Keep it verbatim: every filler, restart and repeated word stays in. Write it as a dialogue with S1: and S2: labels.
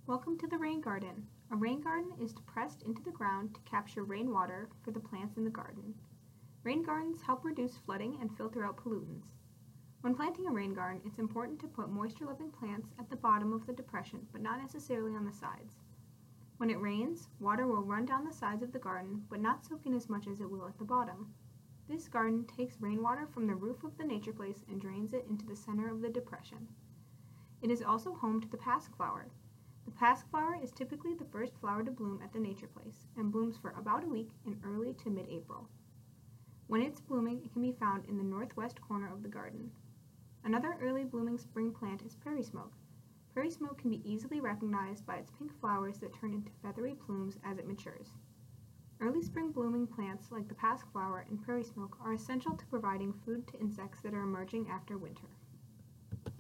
S1: Welcome to the rain garden. A rain garden is depressed into the ground to capture rainwater for the plants in the garden. Rain gardens help reduce flooding and filter out pollutants. When planting a rain garden, it's important to put moisture-loving plants at the bottom of the depression, but not necessarily on the sides. When it rains, water will run down the sides of the garden, but not soak in as much as it will at the bottom. This garden takes rainwater from the roof of the nature place and drains it into the center of the depression. It is also home to the pasque-flower. The pasque-flower is typically the first flower to bloom at the nature place and blooms for about a week in early to mid-April. When it's blooming, it can be found in the northwest corner of the garden. Another early blooming spring plant is prairie smoke. Prairie smoke can be easily recognized by its pink flowers that turn into feathery plumes as it matures. Early spring blooming plants like the pasque-flower and prairie smoke are essential to providing food to insects that are emerging after winter.